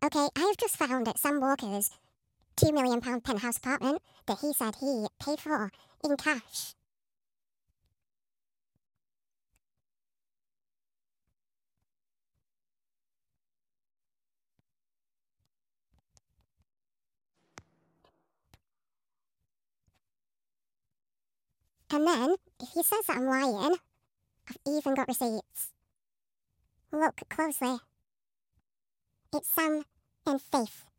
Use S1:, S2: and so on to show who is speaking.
S1: Okay, I have just found Sam Walker's £2 million penthouse apartment that he said he paid for in cash. And then, if he says that I'm lying, I've even got receipts. Look closely. It's Sam and Faith.